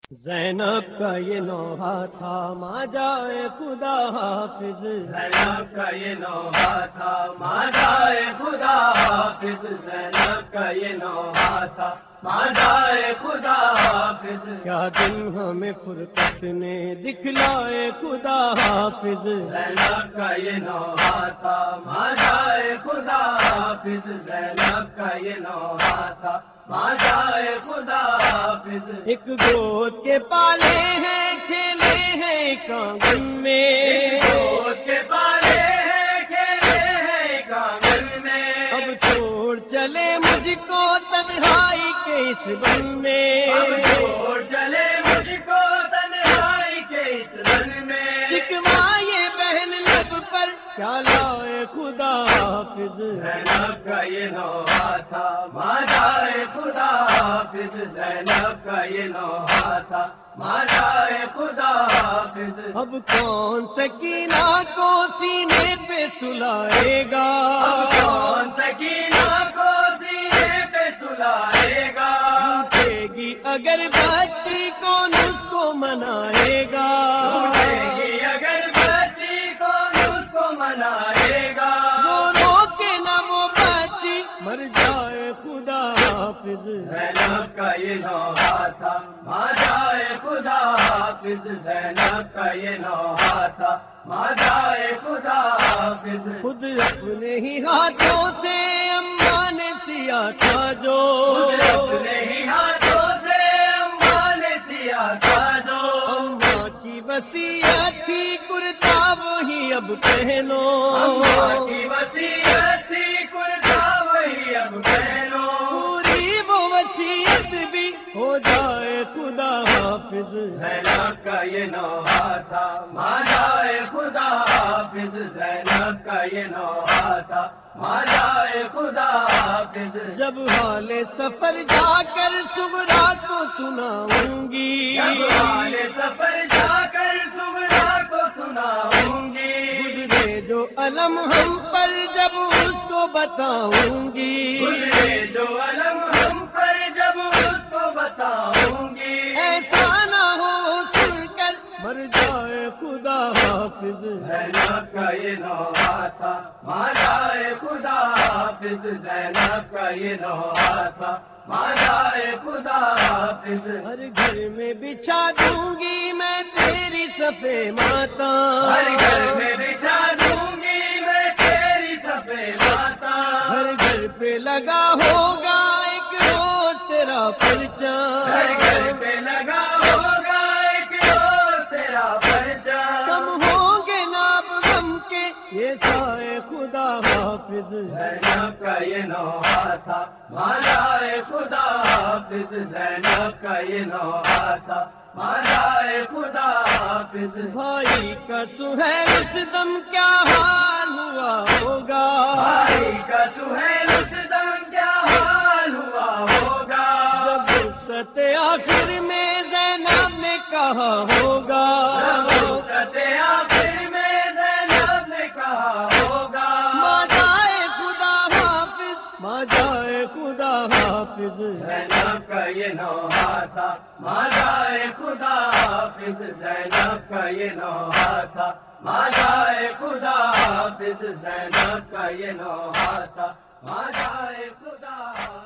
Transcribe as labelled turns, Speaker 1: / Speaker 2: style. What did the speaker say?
Speaker 1: زینب کا یہ نوحہ تھا ماں جائے خدا حافظ،
Speaker 2: زینب کا یہ نوحہ تھا ماں جائے خدا حافظ، زینب کا یہ نوحہ تھا ماں جائے خدا حافظ،
Speaker 1: کیا دن ہمیں فرقت نے دکھلائے خدا حافظ،
Speaker 2: زینب کا یہ نوحہ تھا ماں جائے خدا حافظ، زینب کا یہ نوحہ تھا ماں جائے خدا حافظ،
Speaker 1: ایک گود کے پالے ہیں کھیلے ہیں ایک آنگن میں،
Speaker 2: گود کے پالے ہیں کھیلے ہیں کانگن میں،
Speaker 1: اب چھوڑ چلے مجھ کو تنہائی کے اس بن میں،
Speaker 2: اب چھوڑ چلے مجھ کو تنہائی کے اس بن میں،
Speaker 1: شکوائے بہن لب پر کیا لائے خدا حافظ،
Speaker 2: زینب کا یہ نوحہ تھا ماں جائے خدا حافظ، زینب کا یہ نوحہ تھا ماں جائے خدا حافظ،
Speaker 1: اب کون سکینہ کو سینے پہ سلائے گا،
Speaker 2: اب کون سکینہ کو سینے پہ سلائے گا،
Speaker 1: روٹھے گی اگر بچی کون اس کو منائے گا،
Speaker 2: ٹوٹے گی اگر بچی کون اس کو منائے گا،
Speaker 1: رو رو کے نہ وہ بچی مر جائے خدا حافظ،
Speaker 2: زینب کا یہ نوحہ تھا ماں جائے خدا حافظ، زینب کا یہ نوحہ تھا ماں جائے خدا حافظ،
Speaker 1: خود اپنے ہی ہاتھوں سے اماں نے سیا تھا جو،
Speaker 2: خود اپنے ہی ہاتھوں سے اماں نے سیا تھا جو،
Speaker 1: اماں کی وصیت تھی کرتا وہی اب پہنو،
Speaker 2: اماں کی وصیت تھی کرتا وہی اب پہنو،
Speaker 1: پوری وہ وصیت بھی ہو جائے خدا حافظ،
Speaker 2: زینب کا یہ نوحہ تھا ماں جائے خدا حافظ، زینب کا یہ نوحہ تھا ماں جائے خدا حافظ،
Speaker 1: جب حال سفر جا کر صغرا کو سناؤں گی،
Speaker 2: جب حال سفر جا کر صغرا کو سناؤں گی،
Speaker 1: گزرے جو علم ہم پر جب اس کو بتاؤں گی،
Speaker 2: گزرے جو علم ہم پر جب اس کو بتاؤں گی،
Speaker 1: ایسا نہ ہو سن کر مر جائے خدا حافظ،
Speaker 2: زینب کا یہ نوحہ تھا ماں جائے خدا حافظ، زینب کا یہ نوحہ تھا ماں جائے خدا حافظ،
Speaker 1: ہر گھر میں بچھا دوں گی میں تیری صفے ماتا،
Speaker 2: ہر گھر میں بچھا دوں گی میں تیری صفے ماتا،
Speaker 1: ہر گھر پہ لگا ہوگا ایک روز تیرا
Speaker 2: ہر گھر
Speaker 1: پرچم،
Speaker 2: پہ لگا ہوگا ایک روز تیرا
Speaker 1: کم
Speaker 2: پرچم،
Speaker 1: ہوں گے ناب غم کے یہ سائے خدا حافظ،
Speaker 2: زینب کا یہ نوحہ تھا ماں جائے خدا حافظ، زینب کا یہ نوحہ تھا ماں جائے خدا حافظ،
Speaker 1: بھائی کا سہیل اس دم کیا حال ہوا ہوگا،
Speaker 2: بھائی کا سہیل اس دم کیا حال ہوا ہوگا،
Speaker 1: جب وسعت آخر میں زینب نے کہا ہوگا،
Speaker 2: جب وسعت آخر میں زینب نے کہا ہوگا،
Speaker 1: ماں جائے خدا حافظ، ماں جائے خدا حافظ،
Speaker 2: زینب کا یہ نوحہ تھا ماں جائے خدا حافظ، زینب کا یہ نوحہ تھا ماں جائے خدا حافظ، زینب کا یہ نوحہ تھا ماں جائے خدا حافظ۔